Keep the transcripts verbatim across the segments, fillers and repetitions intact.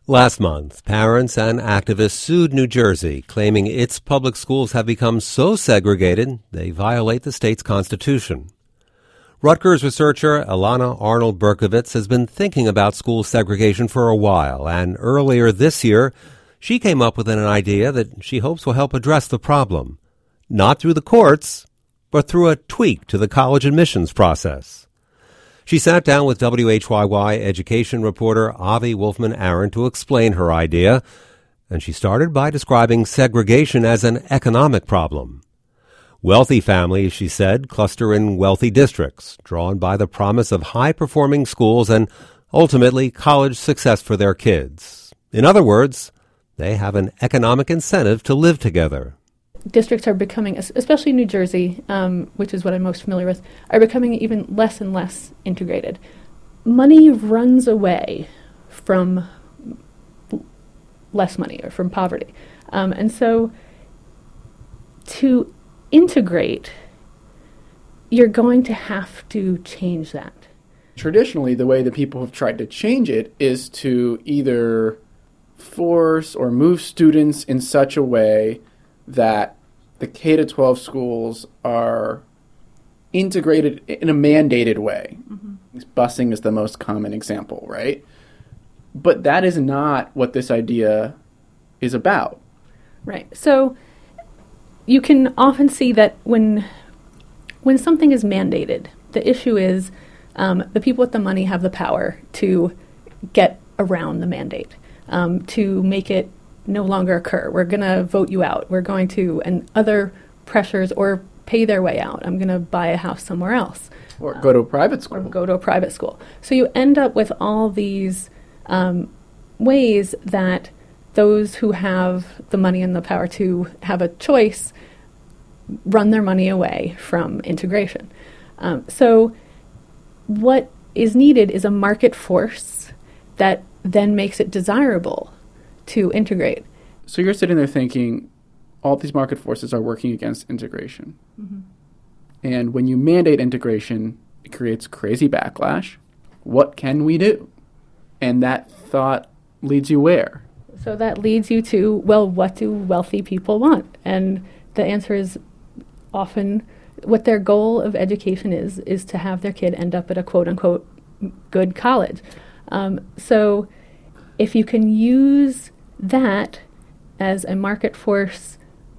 Last month, parents and activists sued New Jersey, claiming its public schools have become so segregated they violate the state's constitution. Rutgers researcher Ilana Arnold-Berkovitz has been thinking about school segregation for a while, and earlier this year, she came up with an idea that she hopes will help address the problem. Not through the courts, but through a tweak to the college admissions process. She sat down with W H Y Y education reporter Avi Wolfman-Arent to explain her idea, and she started by describing segregation as an economic problem. Wealthy families, she said, cluster in wealthy districts, drawn by the promise of high-performing schools and, ultimately, college success for their kids. In other words, they have an economic incentive to live together. Districts are becoming, especially New Jersey, um, which is what I'm most familiar with, are becoming even less and less integrated. Money runs away from less money or from poverty. Um, and so to integrate, you're going to have to change that. Traditionally, the way that people have tried to change it is to either force or move students in such a way that the K to twelve schools are integrated in a mandated way. Mm-hmm. Busing is the most common example, right? But that is not what this idea is about. Right. So you can often see that when when something is mandated, the issue is um, the people with the money have the power to get around the mandate, um, to make it no longer occur. We're going to vote you out. We're going to, and other pressures, or pay their way out. I'm going to buy a house somewhere else. Or go to a private school. Or go to a private school. So you end up with all these um, ways that those who have the money and the power to have a choice run their money away from integration. Um, so what is needed is a market force that then makes it desirable to integrate. So you're sitting there thinking, all these market forces are working against integration. Mm-hmm. And when you mandate integration, it creates crazy backlash. What can we do? And that thought leads you where? So that leads you to, well, what do wealthy people want? And the answer is often what their goal of education is, is to have their kid end up at a quote-unquote good college. Um, so if you can use that as a market force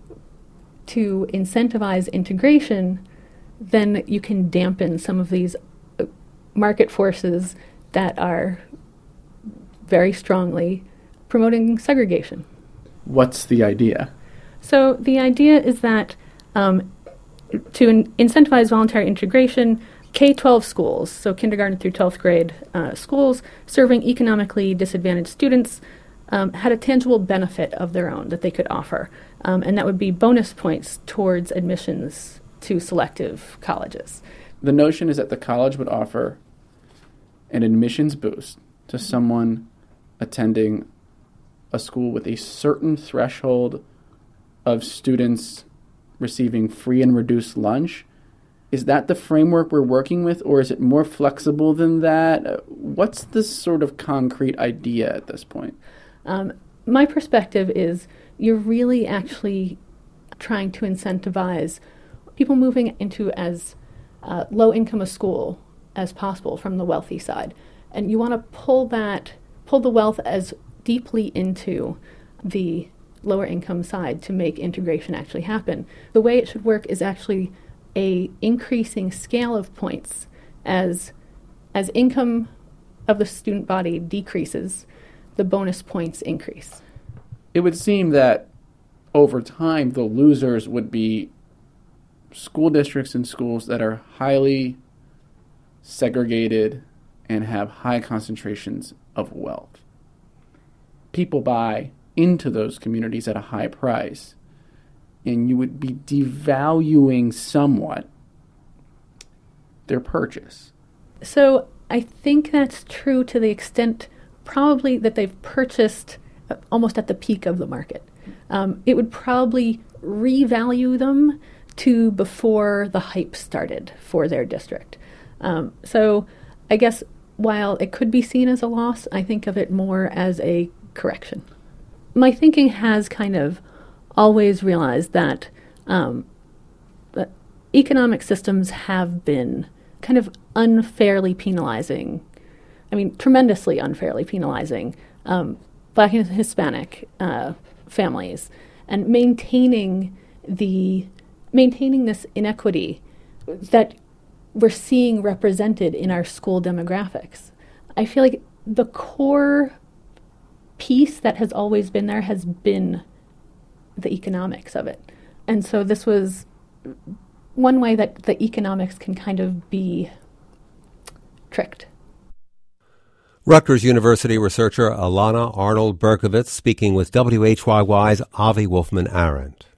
to incentivize integration, then you can dampen some of these market forces that are very strongly promoting segregation. What's the idea? So the idea is that um, to in- incentivize voluntary integration, K twelve schools, so kindergarten through twelfth grade uh, schools, serving economically disadvantaged students, um, had a tangible benefit of their own that they could offer. Um, and that would be bonus points towards admissions to selective colleges. The notion is that the college would offer an admissions boost to someone attending a school with a certain threshold of students receiving free and reduced lunch. Is that the framework we're working with, or is it more flexible than that? What's the sort of concrete idea at this point? Um, my perspective is you're really actually trying to incentivize people moving into as uh, low income a school as possible from the wealthy side. And you want to pull that, pull the wealth as deeply into the lower income side to make integration actually happen. The way it should work is actually a increasing scale of points as as income of the student body decreases, the bonus points increase. It would seem that over time the losers would be school districts and schools that are highly segregated and have high concentrations of wealth. People buy into those communities at a high price, and you would be devaluing somewhat their purchase. So I think that's true to the extent probably that they've purchased almost at the peak of the market. Um, it would probably revalue them to before the hype started for their district. Um, so I guess while it could be seen as a loss, I think of it more as a correction. My thinking has kind of always realized that, um, that economic systems have been kind of unfairly penalizing, I mean, tremendously unfairly penalizing um, Black and Hispanic uh, families, and maintaining the maintaining this inequity that we're seeing represented in our school demographics. I feel like the core piece that has always been there has been the economics of it. And so this was one way that the economics can kind of be tricked. Rutgers University researcher Alana Arnold Berkovitz speaking with W H Y Y's Avi Wolfman Arendt.